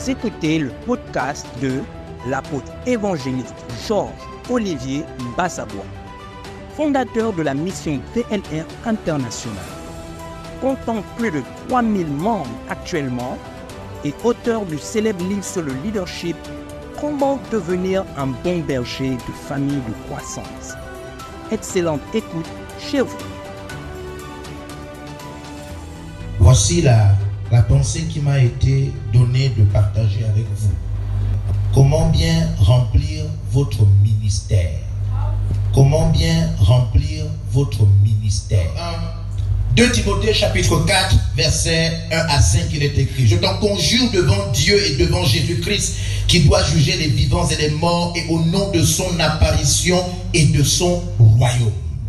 Vous écoutez le podcast de l'apôtre évangéliste Georges Olivier Bassabois, fondateur de la mission PNR International, comptant plus de 3000 membres actuellement et auteur du célèbre livre sur le leadership « Comment devenir un bon berger de famille de croissance ». Excellente écoute chez vous. Voici la pensée qui m'a été donnée de partager avec vous. Comment bien remplir votre ministère? Comment bien remplir votre ministère? 2 Timothée chapitre 4 versets 1 à 5 il est écrit: je t'en conjure devant Dieu et devant Jésus-Christ qui doit juger les vivants et les morts, et au nom de son apparition et de son royaume.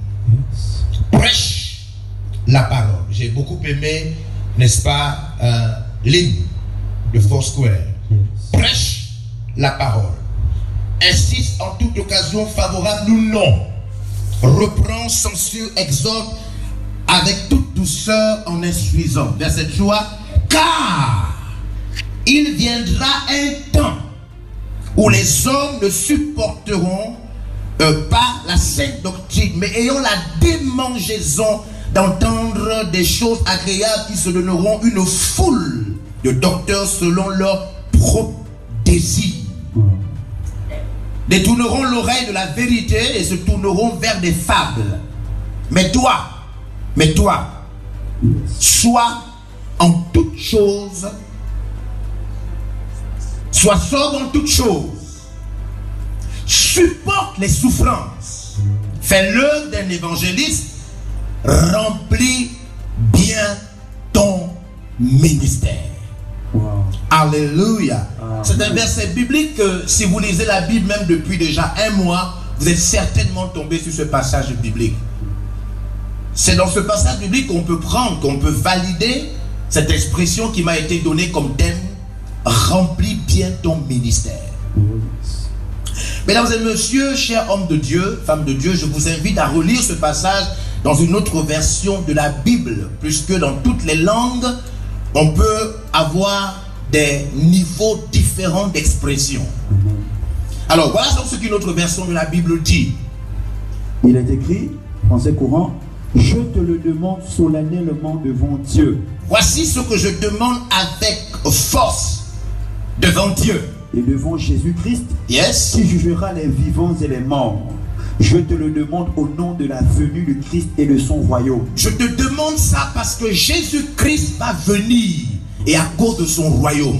Prêche la parole. J'ai beaucoup aimé, n'est-ce pas, l'hymne de Foursquare. Prêche la parole. Insiste en toute occasion, favorable ou non. Reprend, censure, exhorte avec toute douceur en instruisant. Verset 3. Car il viendra un temps où les hommes ne supporteront pas la sainte doctrine, mais ayant la démangeaison d'entendre des choses agréables, qui se donneront une foule de docteurs selon leur propre désir. Détourneront l'oreille de la vérité et se tourneront vers des fables. Mais toi, sois en toutes choses, sois sobre en toutes choses, supporte les souffrances, fais l'œuvre d'un évangéliste, remplis bien ton ministère. Wow. Alléluia. C'est un verset biblique que si vous lisez la Bible même depuis déjà un mois, vous êtes certainement tombé sur ce passage biblique. C'est dans ce passage biblique qu'on peut prendre, qu'on peut valider cette expression qui m'a été donnée comme thème: remplis bien ton ministère. Mesdames et messieurs, chers hommes de Dieu, femmes de Dieu, je vous invite à relire ce passage dans une autre version de la Bible, puisque dans toutes les langues, on peut avoir des niveaux différents d'expression. Alors, voilà ce qu'une autre version de la Bible dit. Il est écrit, français courant: je te le demande solennellement devant Dieu. Voici ce que je demande avec force devant Dieu. Et devant Jésus-Christ, yes, qui jugera les vivants et les morts. Je te le demande au nom de la venue de Christ et de son royaume. Je te demande ça parce que Jésus-Christ va venir et à cause de son royaume.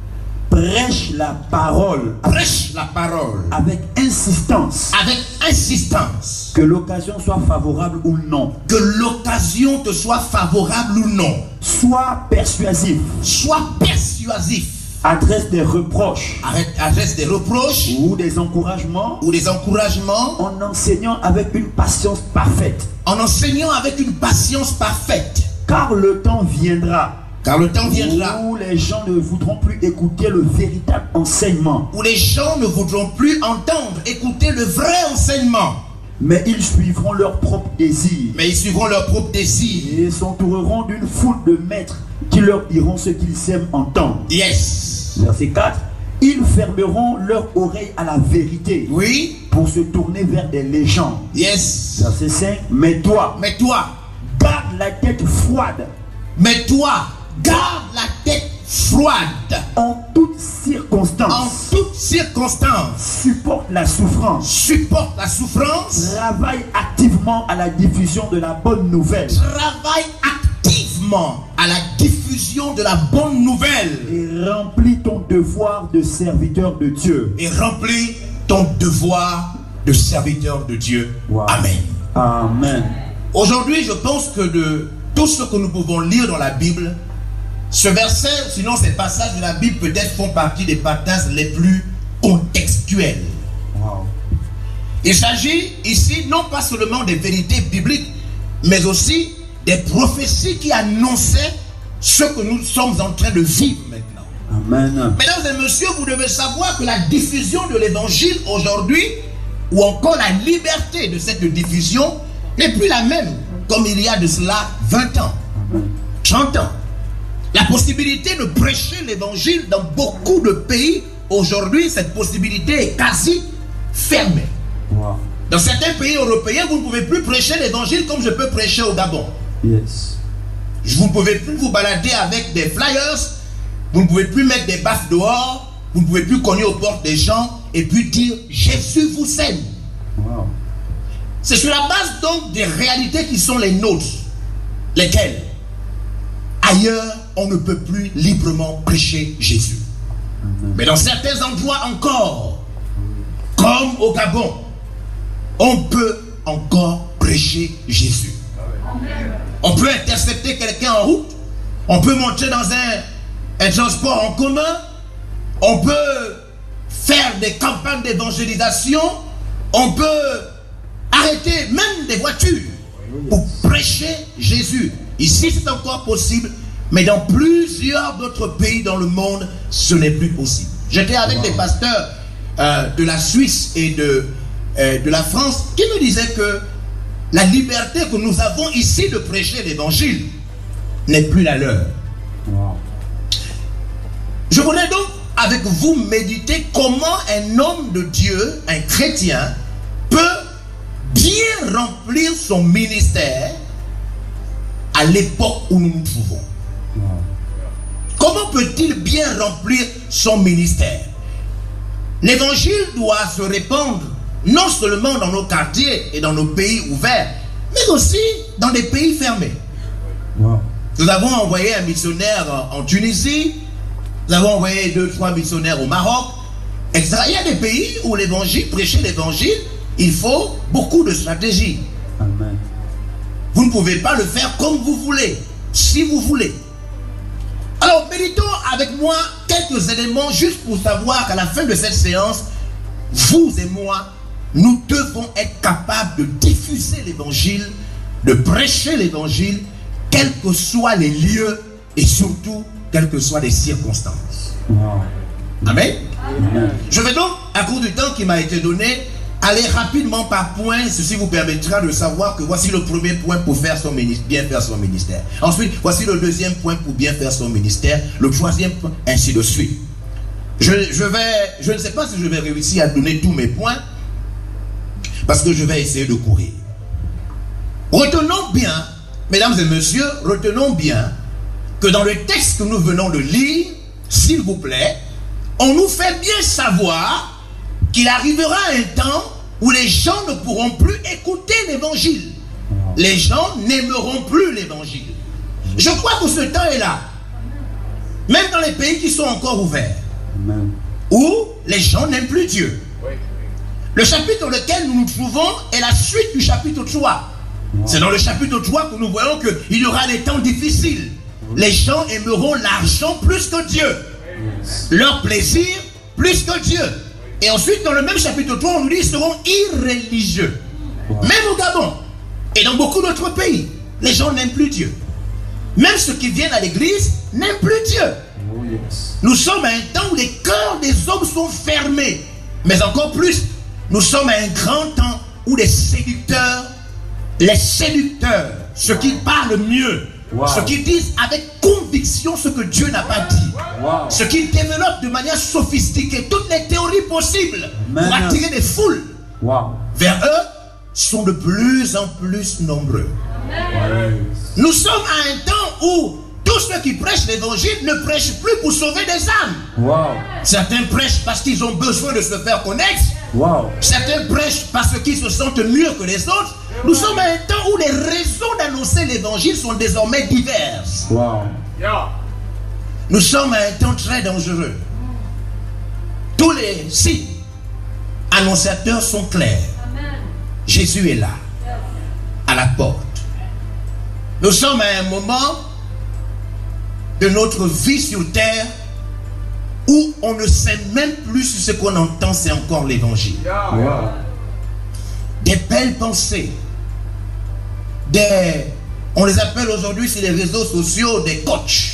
Prêche la parole. Prêche la parole. Avec insistance. Avec insistance. Que l'occasion soit favorable ou non. Que l'occasion te soit favorable ou non. Sois persuasif. Sois persuasif. Adresse des reproches. Adresse des reproches. Ou des encouragements. Ou des encouragements. En enseignant avec une patience parfaite. En enseignant avec une patience parfaite. Car le temps viendra. Car le temps viendra où les gens ne voudront plus écouter le véritable enseignement. Où les gens ne voudront plus entendre, écouter le vrai enseignement. Mais ils suivront leur propre désir. Mais ils suivront leur propre désir. Et s'entoureront d'une foule de maîtres qui leur diront ce qu'ils aiment entendre. Yes. Verset 4. Ils fermeront leur oreille à la vérité. Oui. Pour se tourner vers des légendes. Yes. Verset 5. Mais toi, garde la tête froide. Mais toi, garde la tête froide. En toutes circonstances. En toutes circonstances. Supporte la souffrance. Supporte la souffrance. Travaille activement à la diffusion de la bonne nouvelle. Travaille activement à la diffusion de la bonne nouvelle. Et remplis ton devoir de serviteur de Dieu. Et remplis ton devoir de serviteur de Dieu. Wow. Amen. Amen. Aujourd'hui, je pense que de tout ce que nous pouvons lire dans la Bible, ce verset, sinon ces passages de la Bible peut-être font partie des passages les plus contextuels. Wow. Il s'agit ici non pas seulement des vérités bibliques, mais aussi des prophéties qui annonçaient ce que nous sommes en train de vivre maintenant. Amen. Mesdames et messieurs, vous devez savoir que la diffusion de l'évangile aujourd'hui, ou encore la liberté de cette diffusion, n'est plus la même comme il y a de cela 20 ans, 30 ans. La possibilité de prêcher l'évangile dans beaucoup de pays, aujourd'hui, cette possibilité est quasi fermée. Wow. Dans certains pays européens, vous ne pouvez plus prêcher l'évangile comme je peux prêcher au Gabon. Yes. Vous ne pouvez plus vous balader avec des flyers, vous ne pouvez plus mettre des baffes dehors, vous ne pouvez plus cogner aux portes des gens et puis dire Jésus vous aime. Wow. C'est sur la base donc des réalités qui sont les nôtres, lesquelles ailleurs on ne peut plus librement prêcher Jésus. Amen. Mais dans certains endroits encore, comme au Gabon, on peut encore prêcher Jésus. On peut intercepter quelqu'un en route, on peut monter dans un transport en commun, on peut faire des campagnes d'évangélisation, on peut arrêter même des voitures pour prêcher Jésus. Ici c'est encore possible, mais dans plusieurs d'autres pays dans le monde, ce n'est plus possible. J'étais avec des pasteurs de la Suisse et de la France qui me disaient que la liberté que nous avons ici de prêcher l'évangile n'est plus la leur. Wow. Je voudrais donc avec vous méditer comment un homme de Dieu, un chrétien, peut bien remplir son ministère à l'époque où nous nous trouvons. Wow. Comment peut-il bien remplir son ministère? L'évangile doit se répandre non seulement dans nos quartiers et dans nos pays ouverts, mais aussi dans des pays fermés. Wow. Nous avons envoyé un missionnaire en Tunisie, nous avons envoyé 2-3 missionnaires au Maroc, etc. Il y a des pays où l'évangile, prêcher l'évangile, il faut beaucoup de stratégie. Amen. Vous ne pouvez pas le faire comme vous voulez, si vous voulez. Alors, méditons avec moi quelques éléments juste pour savoir qu'à la fin de cette séance, vous et moi, nous devons être capables de diffuser l'évangile, de prêcher l'évangile, quels que soient les lieux et surtout, quelles que soient les circonstances. Wow. Amen. Amen. Je vais donc, à cause du temps qui m'a été donné, aller rapidement par points. Ceci vous permettra de savoir que voici le premier point pour faire son bien faire son ministère. Ensuite, voici le deuxième point pour bien faire son ministère. Le troisième point, ainsi de suite. Je ne sais pas si je vais réussir à donner tous mes points, parce que je vais essayer de courir. Retenons bien, mesdames et messieurs, retenons bien que dans le texte que nous venons de lire, s'il vous plaît, on nous fait bien savoir qu'il arrivera un temps où les gens ne pourront plus écouter l'évangile. Les gens n'aimeront plus l'évangile. Je crois que ce temps est là. Même dans les pays qui sont encore ouverts. Amen. Où les gens n'aiment plus Dieu. Le chapitre dans lequel nous nous trouvons est la suite du chapitre 3. C'est dans le chapitre 3 que nous voyons qu'il y aura des temps difficiles. Les gens aimeront l'argent plus que Dieu. Leur plaisir plus que Dieu. Et ensuite, dans le même chapitre 3, on nous dit qu'ils seront irréligieux. Même au Gabon et dans beaucoup d'autres pays, les gens n'aiment plus Dieu. Même ceux qui viennent à l'église n'aiment plus Dieu. Oh, yes. Nous sommes à un temps où les cœurs des hommes sont fermés. Mais encore plus, nous sommes à un grand temps où les séducteurs, ceux qui parlent mieux, ceux qui disent avec conviction ce que Dieu n'a pas dit, ceux qui développent de manière sophistiquée toutes les théories possibles pour attirer des foules vers eux, sont de plus en plus nombreux. Nous sommes à un temps où tous ceux qui prêchent l'évangile ne prêchent plus pour sauver des âmes. Certains prêchent parce qu'ils ont besoin de se faire connaître. Certains prêchent parce qu'ils se sentent mieux que les autres. Nous sommes à un temps où les raisons d'annoncer l'évangile sont désormais diverses. Nous sommes à un temps très dangereux. Tous les signes annonciateurs sont clairs. Jésus est là, à la porte. Nous sommes à un moment de notre vie sur terre où on ne sait même plus si ce qu'on entend c'est encore l'évangile. Des belles pensées, on les appelle aujourd'hui sur les réseaux sociaux des coachs,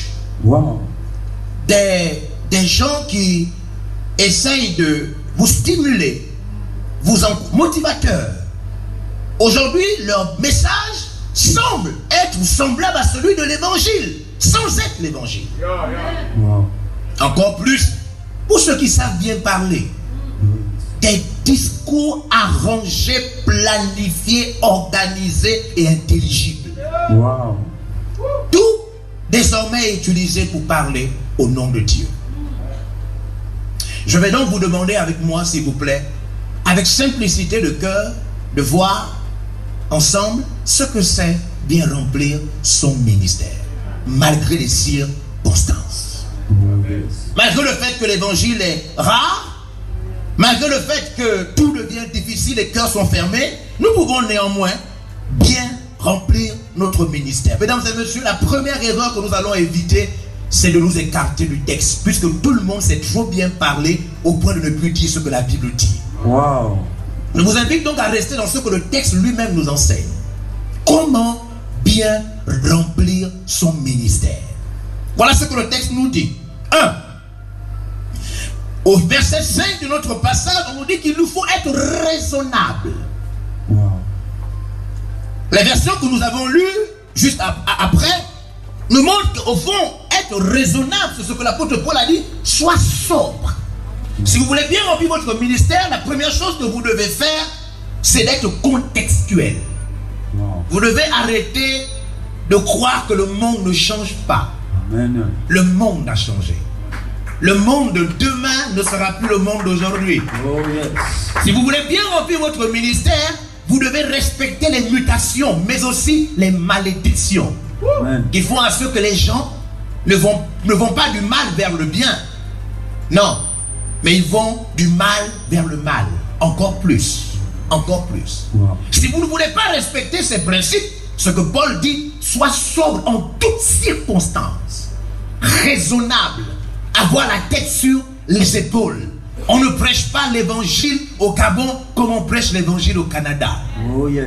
des gens qui essayent de vous stimuler, motivateurs. Aujourd'hui, leur message semble être être semblable à celui de l'évangile, sans être l'évangile. Wow. Encore plus, pour ceux qui savent bien parler, des discours arrangés, planifiés, organisés et intelligibles. Wow. Tout désormais est utilisé pour parler au nom de Dieu. Je vais donc vous demander avec moi, s'il vous plaît, avec simplicité de cœur, de voir ensemble ce que c'est bien remplir son ministère, malgré les circonstances. Malgré le fait que l'évangile est rare, malgré le fait que tout devient difficile, les cœurs sont fermés, nous pouvons néanmoins bien remplir notre ministère. Mesdames et messieurs, la première erreur que nous allons éviter, c'est de nous écarter du texte, puisque tout le monde sait trop bien parler au point de ne plus dire ce que la Bible dit. Wow. Je vous invite donc à rester dans ce que le texte lui-même nous enseigne. Comment bien remplir son ministère. Voilà ce que le texte nous dit. 1. Au verset 5 de notre passage, on nous dit qu'il nous faut être raisonnable. Wow. La version que nous avons lue juste après nous montre qu'au fond, être raisonnable, c'est ce que l'apôtre Paul a dit, sois sobre. Si vous voulez bien remplir votre ministère, la première chose que vous devez faire, c'est d'être contextuel. Wow. Vous devez arrêter de croire que le monde ne change pas. Amen. Le monde a changé. Le monde de demain ne sera plus le monde d'aujourd'hui. Oh yes. Si vous voulez bien remplir votre ministère, vous devez respecter les mutations, mais aussi les malédictions. Amen. Qui font à ce que les gens ne vont pas du mal vers le bien. Non. Mais ils vont du mal vers le mal. Encore plus. Encore plus. Wow. Si vous ne voulez pas respecter ces principes, ce que Paul dit, sois sobre en toutes circonstances. Raisonnable. Avoir la tête sur les épaules. On ne prêche pas l'évangile au Gabon comme on prêche l'évangile au Canada. Oh yes.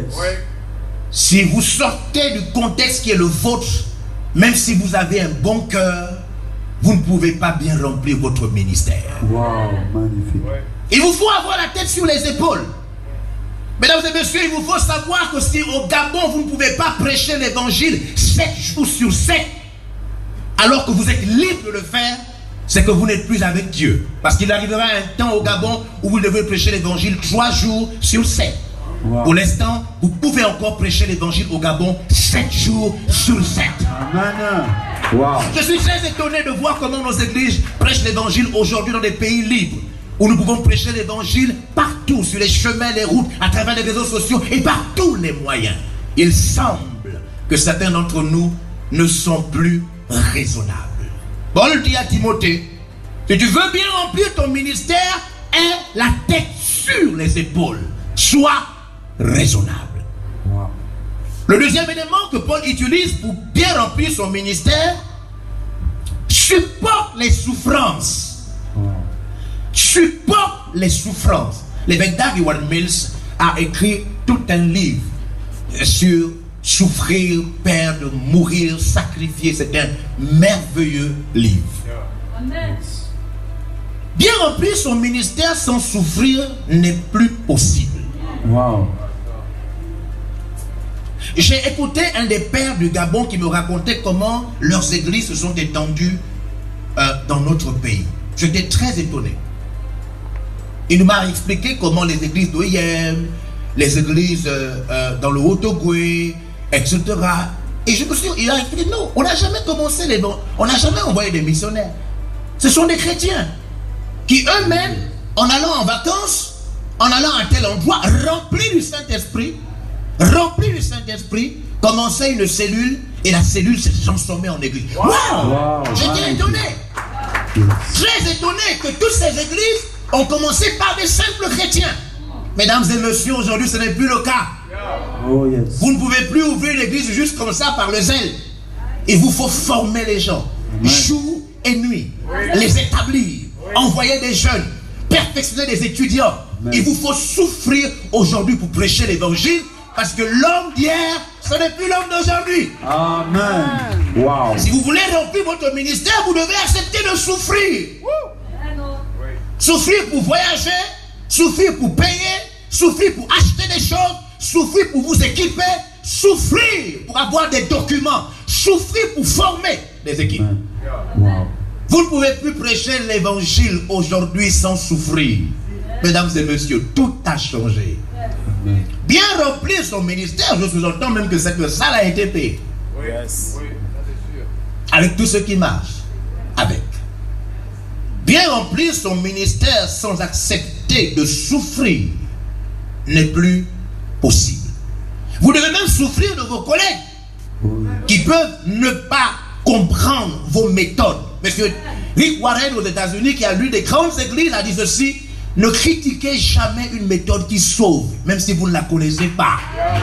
Si vous sortez du contexte qui est le vôtre, même si vous avez un bon cœur, vous ne pouvez pas bien remplir votre ministère. Wow, magnifique. Il vous faut avoir la tête sur les épaules. Mesdames et messieurs, il vous faut savoir que si au Gabon, vous ne pouvez pas prêcher l'évangile 7 jours sur 7, alors que vous êtes libre de le faire, c'est que vous n'êtes plus avec Dieu. Parce qu'il arrivera un temps au Gabon où vous devez prêcher l'évangile 3 jours sur 7. Wow. Pour l'instant, vous pouvez encore prêcher l'évangile au Gabon 7 jours sur 7. Amen. Wow. Je suis très étonné de voir comment nos églises prêchent l'évangile aujourd'hui dans des pays libres, où nous pouvons prêcher l'évangile partout, sur les chemins, les routes, à travers les réseaux sociaux et par tous les moyens. Il semble que certains d'entre nous ne sont plus raisonnables. Paul dit à Timothée, si tu veux bien remplir ton ministère, aie la tête sur les épaules. Sois raisonnable. Wow. Le deuxième élément que Paul utilise pour bien remplir son ministère, supporte les souffrances. Wow. Supporte les souffrances. L'évêque David Warren Mills a écrit tout un livre sur souffrir, perdre, mourir, sacrifier. C'est un merveilleux livre. Amen. Bien remplir son ministère sans souffrir n'est plus possible. Wow. J'ai écouté un des pères du Gabon qui me racontait comment leurs églises se sont étendues dans notre pays. J'étais très étonné. Il m'a expliqué comment les églises d'Oyem, les églises dans le Haut-Ogoué, etc. Et il a expliqué, non, on n'a jamais commencé on n'a jamais envoyé des missionnaires. Ce sont des chrétiens qui eux-mêmes, en allant en vacances, en allant à tel endroit, remplis du Saint-Esprit, commençaient une cellule et la cellule s'est transformée en église. Wow! Wow. J'étais étonné. Très étonné que toutes ces églises ont commencé par des simples chrétiens. Mesdames et messieurs, aujourd'hui ce n'est plus le cas. Oh yes. Vous ne pouvez plus ouvrir l'église juste comme ça par le zèle. Il vous faut former les gens, jour et nuit, les établir, envoyer des jeunes, perfectionner des étudiants. Amen. Il vous faut souffrir aujourd'hui pour prêcher l'évangile, parce que l'homme d'hier, ce n'est plus l'homme d'aujourd'hui. Amen. Wow. Si vous voulez remplir votre ministère, vous devez accepter de souffrir. Souffrir pour voyager, souffrir pour payer, souffrir pour acheter des choses, souffrir pour vous équiper, souffrir pour avoir des documents, souffrir pour former des équipes. Wow. Vous ne pouvez plus prêcher l'évangile aujourd'hui sans souffrir. Mesdames et messieurs, tout a changé. Bien remplir son ministère, je sous-entends même que cette salle a été payée. Avec tout ce qui marche. Avec. Bien remplir son ministère sans accepter de souffrir n'est plus possible. Vous devez même souffrir de vos collègues qui peuvent ne pas comprendre vos méthodes. Monsieur Rick Warren aux États-Unis, qui a lu des grandes églises, a dit ceci: ne critiquez jamais une méthode qui sauve, même si vous ne la connaissez pas.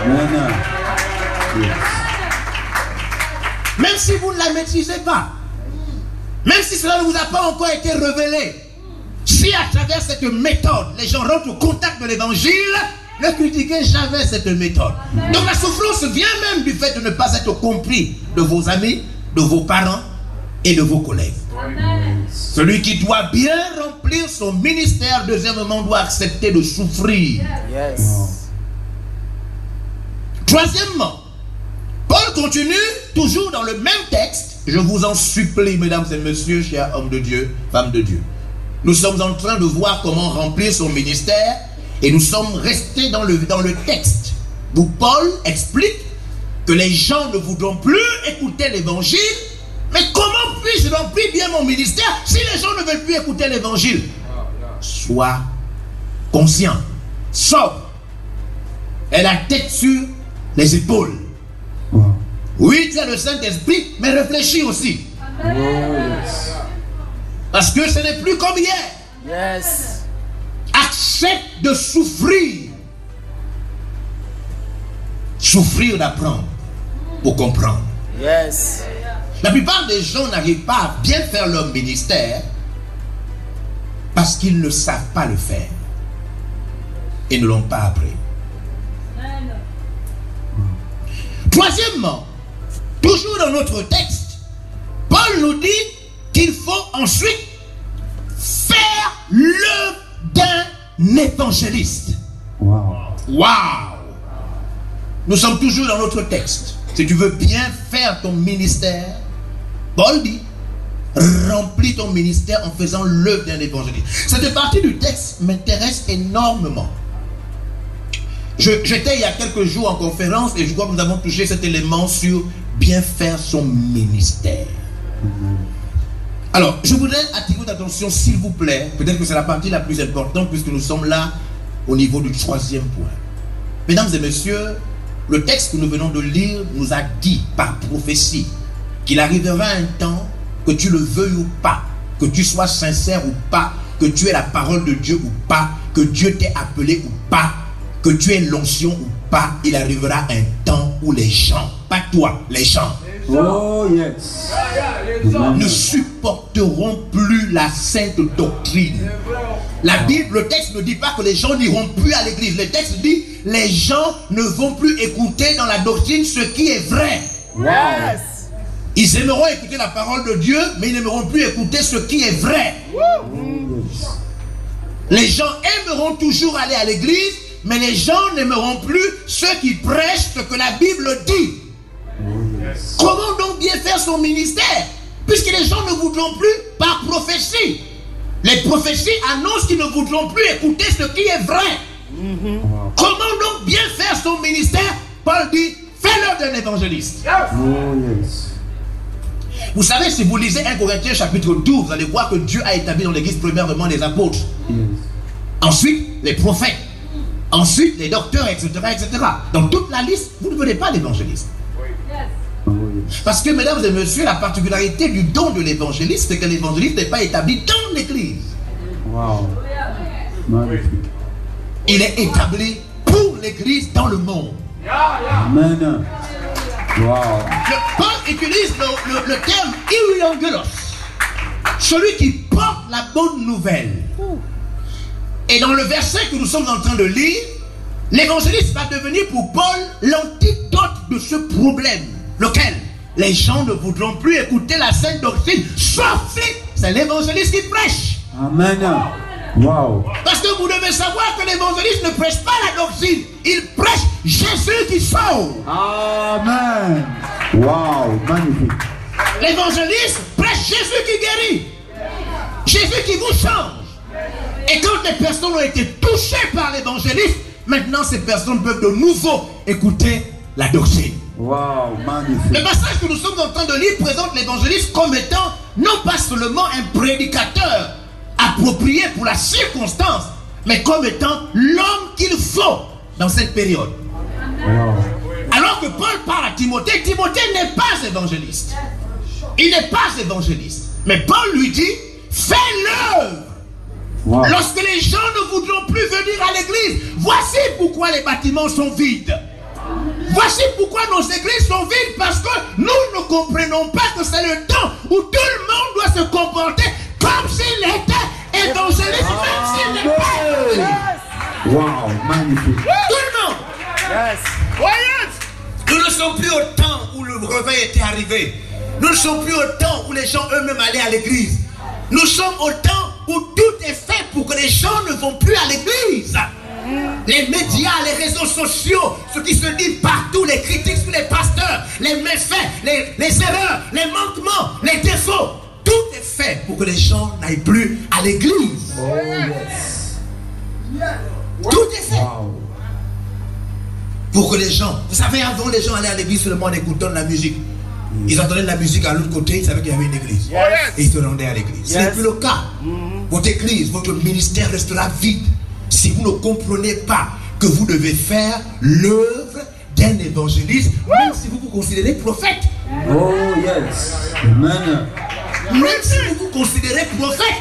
Même si vous ne la maîtrisez pas. Même si cela ne vous a pas encore été révélé. Si à travers cette méthode, les gens rentrent au contact de l'évangile, ne critiquez jamais cette méthode. Donc la souffrance vient même du fait de ne pas être compris de vos amis, de vos parents et de vos collègues. Celui qui doit bien remplir son ministère, deuxièmement, doit accepter de souffrir. Troisièmement, Paul continue toujours dans le même texte. Je vous en supplie, mesdames et messieurs, chers hommes de Dieu, femmes de Dieu. Nous sommes en train de voir comment remplir son ministère et nous sommes restés dans le texte où Paul explique que les gens ne voudront plus écouter l'évangile. Mais comment puis-je remplir bien mon ministère si les gens ne veulent plus écouter l'évangile? Sois conscient, sobre, et la tête sur les épaules. Oui, tu as le Saint-Esprit, mais réfléchis aussi. Parce que ce n'est plus comme hier. Accepte de souffrir. Souffrir d'apprendre pour comprendre. La plupart des gens n'arrivent pas à bien faire leur ministère parce qu'ils ne savent pas le faire et ne l'ont pas appris. Troisièmement, toujours dans notre texte, Paul nous dit qu'il faut ensuite faire l'œuvre d'un évangéliste. Wow! Nous sommes toujours dans notre texte. Si tu veux bien faire ton ministère, Paul dit, remplis ton ministère en faisant l'œuvre d'un évangéliste. Cette partie du texte m'intéresse énormément. J'étais il y a quelques jours en conférence et je crois que nous avons touché cet élément sur bien faire son ministère. Alors, je voudrais attirer votre attention, s'il vous plaît, peut-être que c'est la partie la plus importante puisque nous sommes là au niveau du troisième point. Mesdames et messieurs, le texte que nous venons de lire nous a dit par prophétie qu'il arrivera un temps, que tu le veuilles ou pas, que tu sois sincère ou pas, que tu aies la parole de Dieu ou pas, que Dieu t'ait appelé ou pas, que tu aies l'onction ou pas, il arrivera un temps où les gens, pas toi, les gens, ne supporteront plus la sainte doctrine. La Bible, le texte ne dit pas que les gens n'iront plus à l'église. Le texte dit les gens ne vont plus écouter dans la doctrine ce qui est vrai. Ils aimeront écouter la parole de Dieu, mais ils n'aimeront plus écouter ce qui est vrai. Les gens aimeront toujours aller à l'église, mais les gens n'aimeront plus ceux qui prêchent ce que la Bible dit. Comment donc bien faire son ministère? Puisque les gens ne voudront plus par prophétie. Les prophéties annoncent qu'ils ne voudront plus écouter ce qui est vrai. Comment donc bien faire son ministère? Paul dit, fais-le d'un évangéliste. Vous savez, si vous lisez 1 Corinthiens chapitre 12, vous allez voir que Dieu a établi dans l'église premièrement les apôtres. Ensuite, les prophètes. Ensuite, les docteurs, etc., etc. Dans toute la liste, vous ne venez pas l'évangéliste. Parce que, mesdames et messieurs, la particularité du don de l'évangéliste, c'est que l'évangéliste n'est pas établi dans l'église. Il est établi pour l'église dans le monde. Amen. Paul utilise le terme euangelos, celui qui porte la bonne nouvelle. Et dans le verset que nous sommes en train de lire, l'évangéliste va devenir pour Paul l'antidote de ce problème. Lequel? Les gens ne voudront plus écouter la sainte doctrine, sauf si c'est l'évangéliste qui prêche. Amen. Wow. Parce que vous devez savoir que l'évangéliste ne prêche pas la doctrine. Il prêche Jésus qui sauve. Amen. Wow, magnifique. L'évangéliste prêche Jésus qui guérit. Jésus qui vous change. Et quand les personnes ont été touchées par l'évangéliste, maintenant ces personnes peuvent de nouveau écouter la doctrine. Wow, magnifique. Le passage que nous sommes en train de lire présente l'évangéliste comme étant non pas seulement un prédicateur approprié pour la circonstance, mais comme étant l'homme qu'il faut dans cette période. Wow. Alors que Paul parle à Timothée, Timothée n'est pas évangéliste. Il n'est pas évangéliste. Mais Paul lui dit, fais l'œuvre. Wow. Lorsque les gens ne voudront plus venir à l'église, voici pourquoi les bâtiments sont vides. Voici pourquoi nos églises sont vides, parce que nous ne comprenons pas que c'est le temps où tout le monde doit se comporter comme s'il était évangéliste, même s'il n'est pas évangéliste. Wow, magnifique. Tout le monde. Yes. Voyez, nous ne sommes plus au temps où le réveil était arrivé. Nous ne sommes plus au temps où les gens eux-mêmes allaient à l'église. Nous sommes au temps où tout est fait pour que les gens ne vont plus à l'église. Les médias, les réseaux sociaux, ce qui se dit partout, les critiques sur les pasteurs, les méfaits, les erreurs, les manquements, les défauts, tout est fait pour que les gens n'aillent plus à l'église. Oh, yes. Tout est fait Wow. pour que les gens... Vous savez, avant, les gens allaient à l'église seulement en écoutant de la musique. Ils entendaient de la musique à l'autre côté, ils savaient qu'il y avait une église. Et ils se rendaient à l'église. Ce n'est plus le cas. Votre église, votre ministère restera vide si vous ne comprenez pas que vous devez faire l'œuvre d'un évangéliste, même si vous vous considérez prophète. Oh, yes. Amen. Même si vous vous considérez prophète.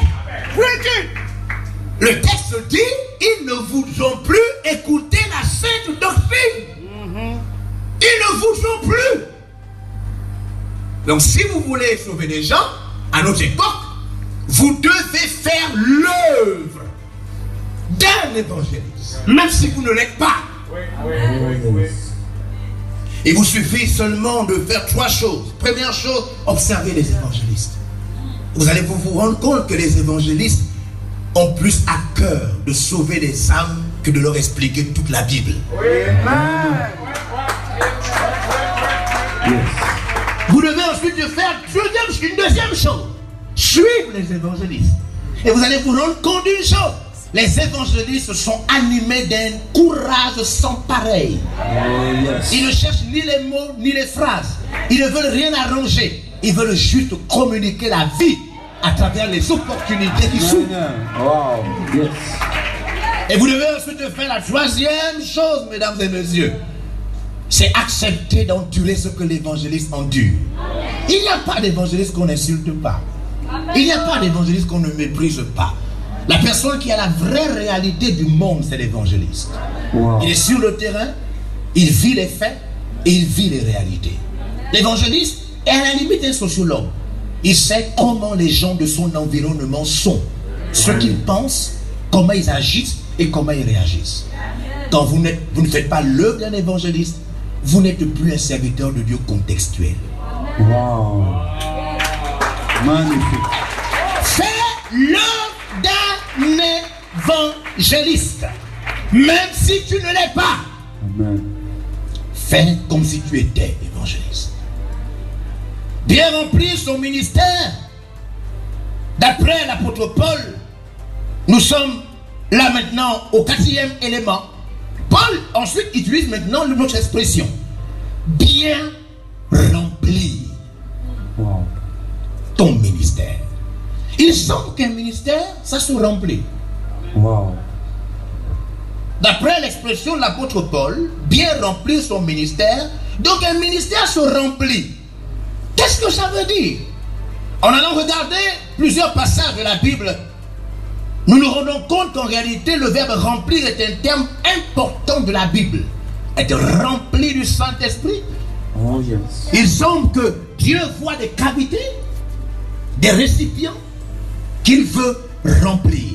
Le texte dit, ils ne voudront plus écouter la sainte doctrine. Ils ne voudront plus. Donc si vous voulez sauver des gens, à notre époque, vous devez faire l'œuvre d'un évangéliste, même si vous ne l'êtes pas. Il vous suffit seulement de faire 3 choses. Première chose, observez les évangélistes. Vous allez vous rendre compte que les évangélistes ont plus à cœur de sauver les âmes que de leur expliquer toute la Bible. Yes. Vous devez ensuite faire une deuxième chose. Suivre les évangélistes. Et vous allez vous rendre compte d'une chose. Les évangélistes sont animés d'un courage sans pareil. Oh, yes. Ils ne cherchent ni les mots ni les phrases. Ils ne veulent rien arranger. Ils veulent juste communiquer la vie à travers les opportunités qui s'ouvrent. Wow, yes. Et vous devez ensuite faire la 3e chose, mesdames et messieurs. C'est accepter d'endurer ce que l'évangéliste endure. Il n'y a pas d'évangéliste qu'on n'insulte pas. Il n'y a pas d'évangéliste qu'on ne méprise pas. La personne qui a la vraie réalité du monde, c'est l'évangéliste. Wow. Il est sur le terrain, il vit les faits et il vit les réalités. L'évangéliste est à la limite un sociologue. Il sait comment les gens de son environnement sont, ce qu'ils pensent, comment ils agissent et comment ils réagissent. Quand vous ne faites pas l'œuvre d'un évangéliste, vous n'êtes plus un serviteur de Dieu contextuel. Wow. Magnifique. Fais l'œuvre d'un évangéliste, même si tu ne l'es pas. Amen. Fais comme si tu étais évangéliste. Bien remplir son ministère. D'après l'apôtre Paul, nous sommes là maintenant au 4e élément. Paul ensuite utilise maintenant une autre expression. Bien remplir Wow. ton ministère. Il semble qu'un ministère, ça se remplit. Wow. D'après l'expression de l'apôtre Paul, bien remplir son ministère, donc un ministère se remplit. Qu'est-ce que ça veut dire? En allant regarder plusieurs passages de la Bible, nous nous rendons compte qu'en réalité, le verbe remplir est un terme important de la Bible. Être rempli du Saint-Esprit. Oh, yes. Il semble que Dieu voit des cavités, des récipients qu'il veut remplir.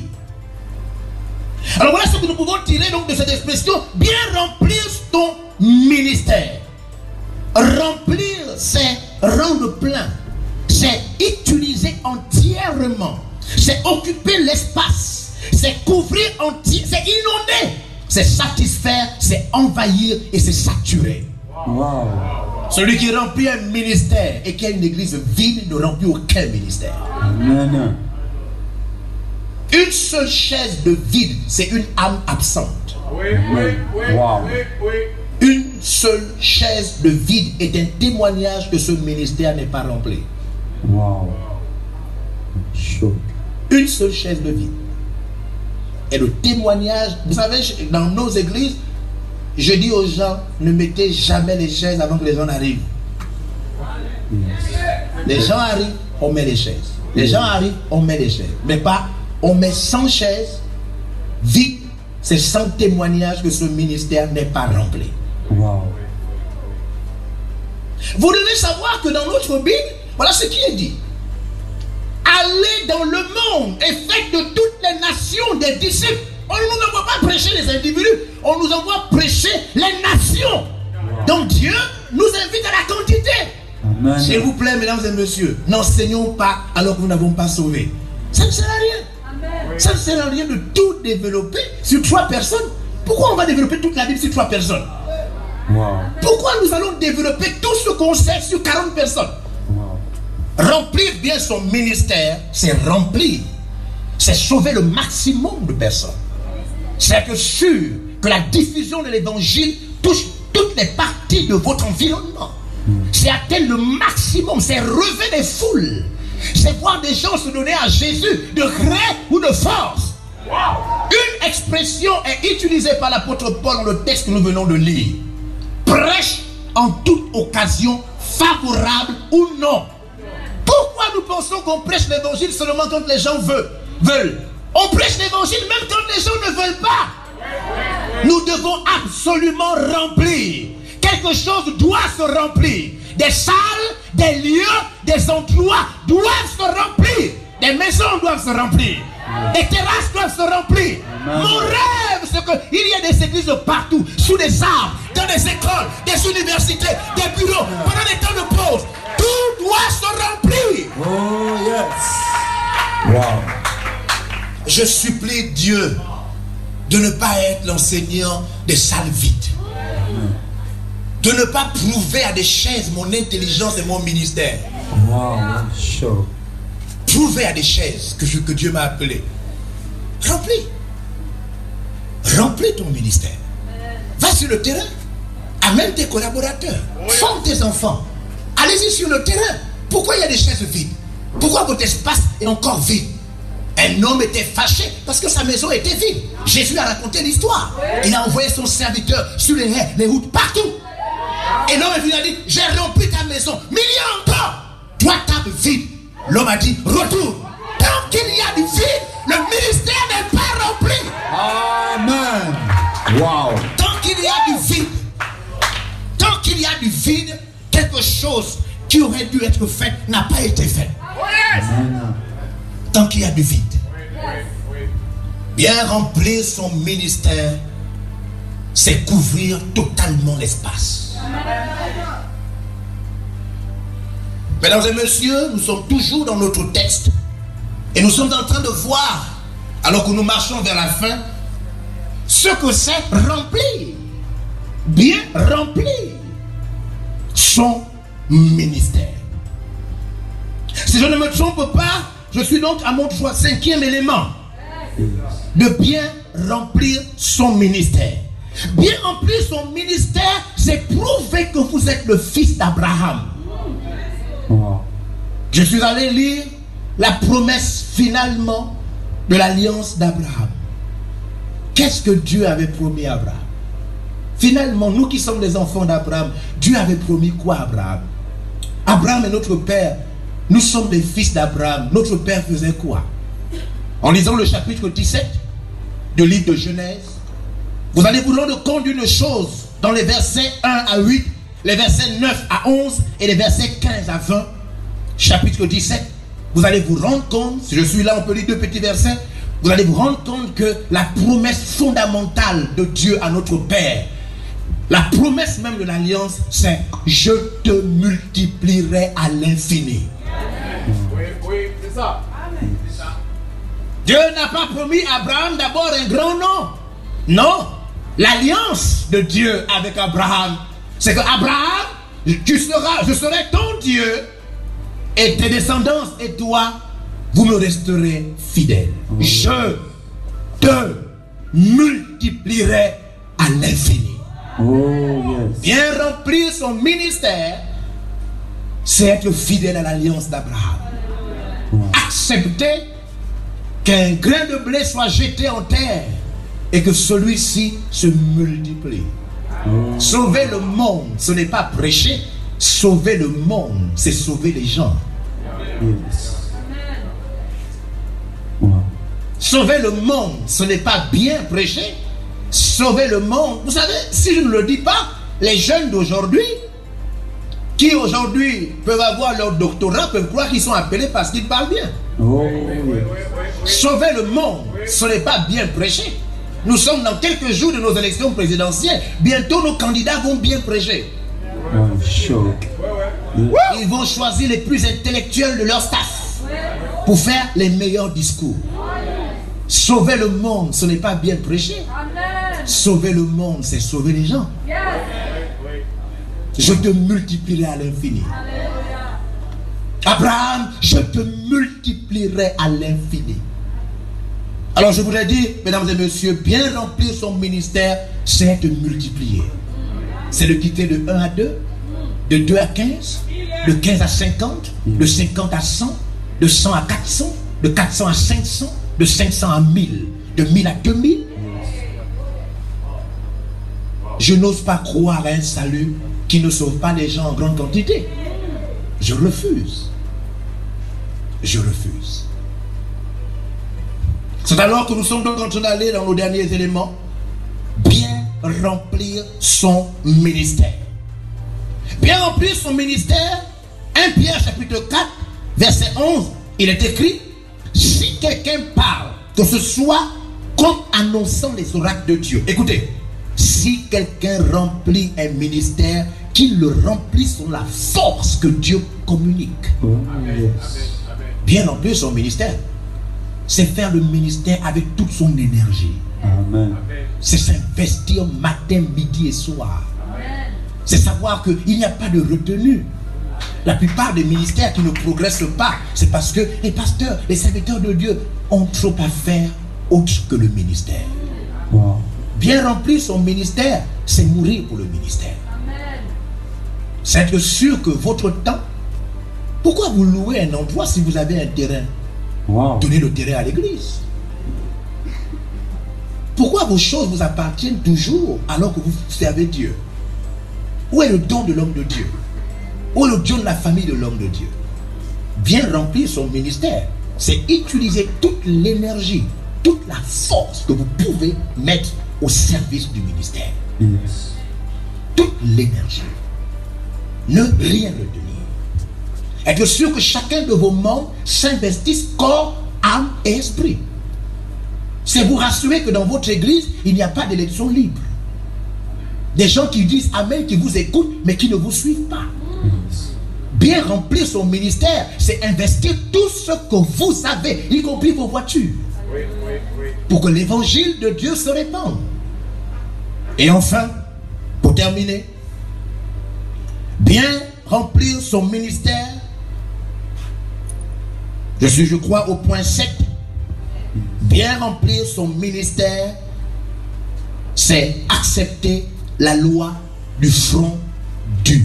Alors voilà ce que nous pouvons tirer donc de cette expression, bien remplir ton ministère. Remplir, c'est rendre plein, c'est utiliser entièrement, c'est occuper l'espace, c'est couvrir entier, c'est inonder, c'est satisfaire, c'est envahir et c'est saturer. Wow. Celui qui remplit un ministère et qui a une église vide ne remplit aucun ministère. Amen. Une seule chaise de vide, c'est une âme absente. Wow. Une seule chaise de vide est un témoignage que ce ministère n'est pas rempli. Wow. Chaud. Une seule chaise de vide est le témoignage. Vous savez, dans nos églises, je dis aux gens, ne mettez jamais les chaises avant que les gens arrivent. Les gens arrivent, on met les chaises. Les gens arrivent, on met les chaises. Mais pas, on met 100 chaises vides. C'est sans témoignage que ce ministère n'est pas rempli. Wow. Vous devez savoir que dans notre Bible, voilà ce qui est dit. Allez dans le monde et faites de toutes les nations des disciples. On ne nous envoie pas prêcher les individus, on nous envoie prêcher les nations. Donc Dieu nous invite à la quantité. Amen. S'il vous plaît, mesdames et messieurs, n'enseignons pas alors que nous n'avons pas sauvé. Ça ne sert à rien. Ça ne sert à rien de tout développer sur 3 personnes. Pourquoi on va développer toute la Bible sur 3 personnes? Wow. Pourquoi nous allons développer tout ce qu'on sait sur 40 personnes? Wow. Remplir bien son ministère, c'est remplir. C'est sauver le maximum de personnes. C'est être sûr que la diffusion de l'évangile touche toutes les parties de votre environnement. C'est atteindre le maximum, c'est relever les foules. C'est voir des gens se donner à Jésus de gré ou de force. Une expression est utilisée par l'apôtre Paul dans le texte que nous venons de lire. Prêche en toute occasion, favorable ou non. Pourquoi nous pensons qu'on prêche l'évangile seulement quand les gens veulent? On prêche l'évangile même quand les gens ne veulent pas. Nous devons absolument remplir. Quelque chose doit se remplir. Des salles, des lieux, des endroits doivent se remplir. Des maisons doivent se remplir. Des terrasses doivent se remplir. Mon rêve, c'est qu'il y ait des églises partout, sous des arbres, dans des écoles, des universités, des bureaux, pendant des temps de pause. Tout doit se remplir. Oh yes. Wow. Je supplie Dieu de ne pas être l'enseignant des salles vides. De ne pas prouver à des chaises mon intelligence et mon ministère. Wow. Chaud. Prouver à des chaises que Dieu m'a appelé. Remplis. Remplis ton ministère. Va sur le terrain. Amène tes collaborateurs. Forme tes enfants. Allez-y sur le terrain. Pourquoi il y a des chaises vides? Pourquoi votre espace est encore vide? Un homme était fâché parce que sa maison était vide. Jésus a raconté l'histoire. Il a envoyé son serviteur sur les routes partout. Et l'homme est venu et a dit, j'ai rempli ta maison. Mais il y a encore 3 tables vides. L'homme a dit, retourne. Tant qu'il y a du vide, le ministère n'est pas rempli. Amen. Wow. Tant qu'il y a du vide, tant qu'il y a du vide, quelque chose qui aurait dû être fait n'a pas été fait. Amen. Tant qu'il y a du vide. Bien remplir son ministère, c'est couvrir totalement l'espace. Mesdames et messieurs, nous sommes toujours dans notre texte et nous sommes en train de voir, alors que nous marchons vers la fin, ce que c'est remplir, bien remplir son ministère. Si je ne me trompe pas, je suis donc à mon 5e élément, de bien remplir son ministère. Bien remplir son ministère, c'est prouver que vous êtes le fils d'Abraham. Wow. Je suis allé lire la promesse finalement de l'alliance d'Abraham. Qu'est-ce que Dieu avait promis à Abraham? Finalement, nous qui sommes les enfants d'Abraham, Dieu avait promis quoi à Abraham? Abraham est notre père. Nous sommes des fils d'Abraham. Notre père faisait quoi? En lisant le chapitre 17 du livre de Genèse, vous allez vous rendre compte d'une chose dans les versets 1 à 8, les versets 9 à 11 et les versets 15 à 20, chapitre 17. Vous allez vous rendre compte, si je suis là, on peut lire 2 petits versets, vous allez vous rendre compte que la promesse fondamentale de Dieu à notre Père, la promesse même de l'alliance, c'est « Je te multiplierai à l'infini ». Dieu n'a pas promis à Abraham d'abord un grand nom. Non. L'alliance de Dieu avec Abraham, c'est que Abraham, je serai ton Dieu, et tes descendants et toi, vous me resterez fidèles. Je te multiplierai à l'infini. Bien remplir son ministère, c'est être fidèle à l'alliance d'Abraham. Accepter qu'un grain de blé soit jeté en terre et que celui-ci se multiplie. Sauver le monde, ce n'est pas prêcher. Sauver le monde, c'est sauver les gens. Sauver le monde, ce n'est pas bien prêcher. Sauver le monde, vous savez, si je ne le dis pas, les jeunes d'aujourd'hui, qui aujourd'hui peuvent avoir leur doctorat, peuvent croire qu'ils sont appelés parce qu'ils parlent bien. Sauver le monde, ce n'est pas bien prêcher. Nous sommes dans quelques jours de nos élections présidentielles. Bientôt, nos candidats vont bien prêcher. Ils vont choisir les plus intellectuels de leur staff pour faire les meilleurs discours. Sauver le monde, ce n'est pas bien prêcher. Sauver le monde, c'est sauver les gens. Je te multiplierai à l'infini. Abraham, je te multiplierai à l'infini. Alors je voudrais dire, mesdames et messieurs, bien remplir son ministère, c'est te multiplier. C'est de quitter de 1 à 2, de 2 à 15, de 15 à 50, de 50 à 100, de 100 à 400, de 400 à 500, de 500 à 1000, de 1000 à 2000. Je n'ose pas croire à un salut qui ne sauve pas les gens en grande quantité. Je refuse. Je refuse. C'est alors que nous sommes donc en train d'aller dans nos derniers éléments. Bien remplir son ministère. Bien remplir son ministère. 1 Pierre chapitre 4, verset 11, il est écrit: si quelqu'un parle, que ce soit comme annonçant les oracles de Dieu. Écoutez, si quelqu'un remplit un ministère, qu'il le remplisse sur la force que Dieu communique. Bien remplir son ministère, c'est faire le ministère avec toute son énergie. C'est s'investir matin, midi et soir. C'est savoir qu'il n'y a pas de retenue. La plupart des ministères qui ne progressent pas, c'est parce que les pasteurs, les serviteurs de Dieu ont trop à faire autre que le ministère. Bien remplir son ministère, c'est mourir pour le ministère. C'est être sûr que votre temps, pourquoi vous louez un endroit si vous avez un terrain? Donnez le terrain à l'église. Pourquoi vos choses vous appartiennent toujours alors que vous servez Dieu? Où est le don de l'homme de Dieu? Où est le don de la famille de l'homme de Dieu? Bien remplir son ministère, c'est utiliser toute l'énergie, toute la force que vous pouvez mettre au service du ministère. Toute l'énergie. Ne rien retenir. Être sûr que chacun de vos membres s'investisse corps, âme et esprit. C'est vous rassurer que dans votre église, il n'y a pas d'élection libre. Des gens qui disent Amen, qui vous écoutent, mais qui ne vous suivent pas. Bien remplir son ministère, c'est investir tout ce que vous avez, y compris vos voitures, pour que l'évangile de Dieu se répande. Et enfin, pour terminer, bien remplir son ministère, je crois au point 7, bien remplir son ministère, c'est accepter la loi du front dur.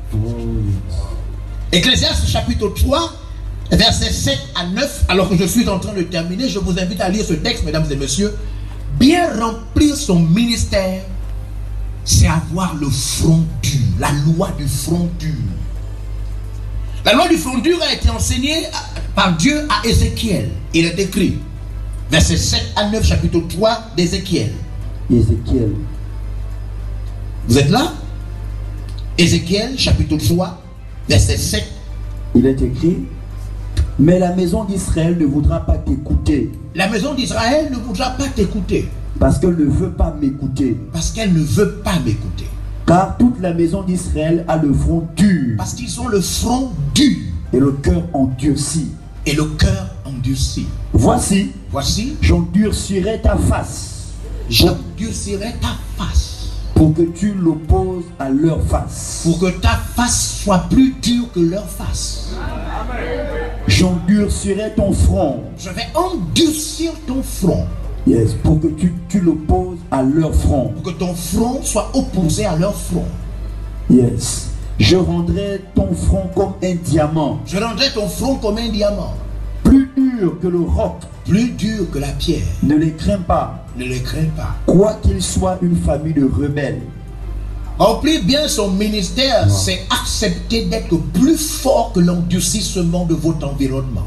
Ecclésiaste chapitre 3, versets 7 à 9, alors que je suis en train de terminer, je vous invite à lire ce texte, mesdames et messieurs. Bien remplir son ministère, c'est avoir le front dur, la loi du front dur. La loi du front dur a été enseignée par Dieu à Ézéchiel. Il est écrit, versets 7 à 9, chapitre 3 d'Ézéchiel. Ézéchiel. Vous êtes là? Ézéchiel, chapitre 3, verset 7. Il est écrit: mais la maison d'Israël ne voudra pas t'écouter. La maison d'Israël ne voudra pas t'écouter. Parce qu'elle ne veut pas m'écouter. Parce qu'elle ne veut pas m'écouter. Car toute la maison d'Israël a le front dur. Parce qu'ils ont le front dur. Et le cœur endurci. Et le cœur endurci. endurci. Voici, j'endurcirai ta face. J'endurcirai ta face. Pour que tu l'opposes à leur face. Pour que ta face soit plus dure que leur face. J'endurcirai ton front. Je vais endurcir ton front. Yes, pour que tu l'opposes à leur front. Pour que ton front soit opposé à leur front. Yes. Je rendrai ton front comme un diamant. Je rendrai ton front comme un diamant. Plus dur que le roc. Plus dur que la pierre. Ne les crains pas. Ne les crains pas. Quoi qu'il soit une famille de rebelles. Remplir bien son ministère, c'est accepter d'être plus fort que l'endurcissement de votre environnement.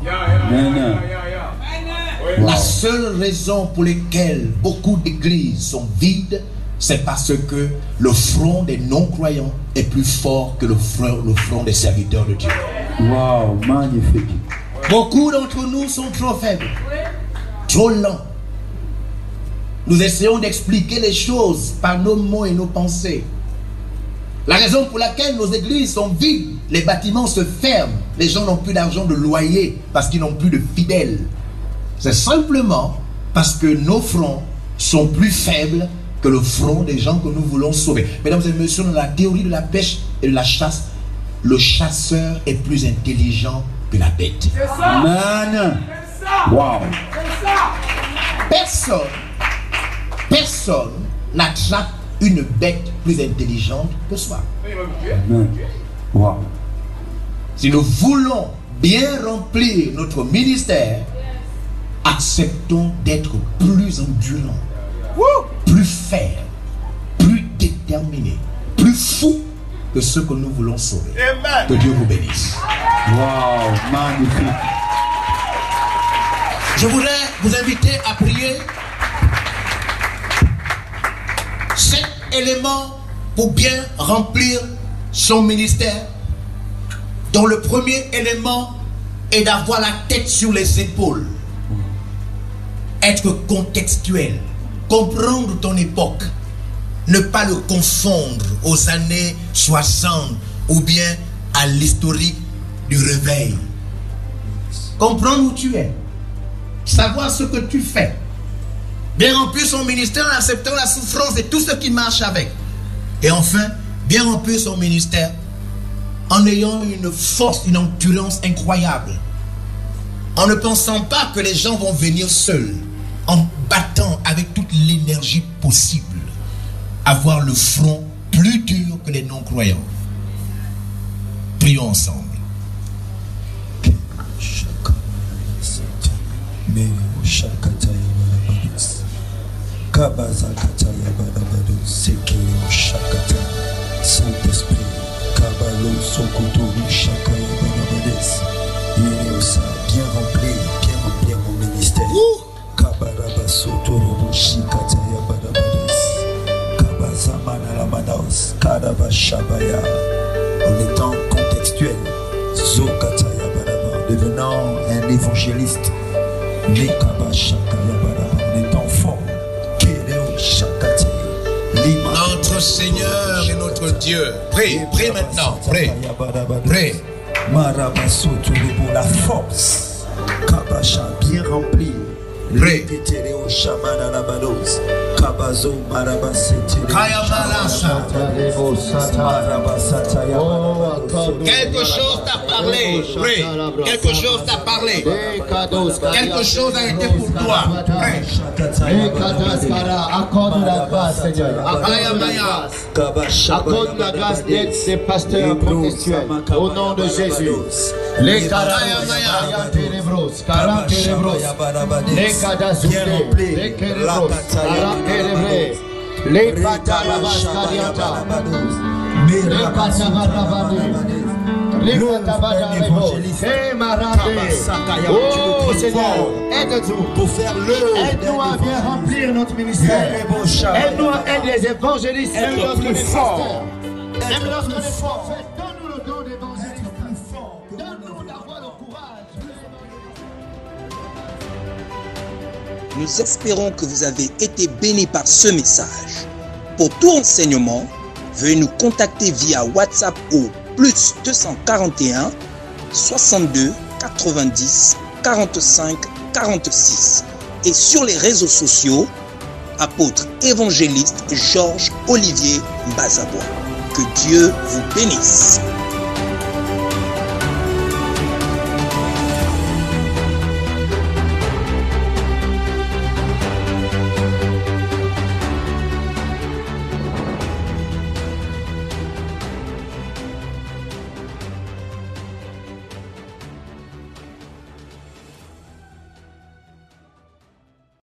La seule raison pour laquelle beaucoup d'églises sont vides, c'est parce que le front des non-croyants est plus fort que le front des serviteurs de Dieu. Wow, magnifique. Beaucoup d'entre nous sont trop faibles, trop lents. Nous essayons d'expliquer les choses par nos mots et nos pensées. La raison pour laquelle nos églises sont vides, les bâtiments se ferment, les gens n'ont plus d'argent de loyer parce qu'ils n'ont plus de fidèles. C'est simplement parce que nos fronts sont plus faibles que le front des gens que nous voulons sauver. Mesdames et messieurs, dans la théorie de la pêche et de la chasse, le chasseur est plus intelligent que la bête. C'est ça. Man. Wow. Personne n'attrape une bête plus intelligente que soi. Wow. Si nous voulons bien remplir notre ministère, acceptons d'être plus endurants, plus fermes, plus déterminés, plus fous que ceux que nous voulons sauver. Amen. Que Dieu vous bénisse. Wow, magnifique. Je voudrais vous inviter à prier 7 éléments pour bien remplir son ministère, dont le premier élément est d'avoir la tête sur les épaules, être contextuel, comprendre ton époque, ne pas le confondre aux années 60 ou bien à l'historique du réveil. Comprendre où tu es, savoir ce que tu fais, bien remplir son ministère en acceptant la souffrance et tout ce qui marche avec. Et enfin, bien remplir son ministère en ayant une force, une endurance incroyable. En ne pensant pas que les gens vont venir seuls, en battant avec toute l'énergie possible, avoir le front plus dur que les non-croyants. Prions ensemble. Saint-Esprit, Kabalo, Sokoto, Shakaya, Barabades, bien remplir mon ministère. Kabaraba, Sotoro, Shikataya, Barabades, Kabazamana, Lamanaos, Kadaba, Shabaya, en étant contextuel, Zokataya, Baraba, devenant un évangéliste, Nekaba, Shakaya, Baraba, en étant fort, Kereo, Shakataya. Notre Seigneur et notre Dieu. Prie maintenant. Prie. La force. Kabasha bien rempli. Prie. Quelque chose t'a parlé. Prie. Quelque chose t'a parlé. Quelque chose a été pour toi. Accorde la grâce, Seigneur. Accorde la grâce d'être ces pasteurs contextuels. Au nom de Jésus. Les les oh Seigneur, aide-nous pour faire aide-nous à bien remplir notre ministère. Aide-nous à être les évangélistes. Aide-nous lorsqu'on est fort. Aide-nous lorsqu'on est fort. Donne-nous le don d'évangéliste. Donne-nous d'avoir le courage. Nous espérons que vous avez été bénis par ce message. Pour tout renseignement, veuillez nous contacter via WhatsApp au +241 62 90 45 46 et sur les réseaux sociaux, apôtre évangéliste Georges Olivier Mbazabois. Que Dieu vous bénisse.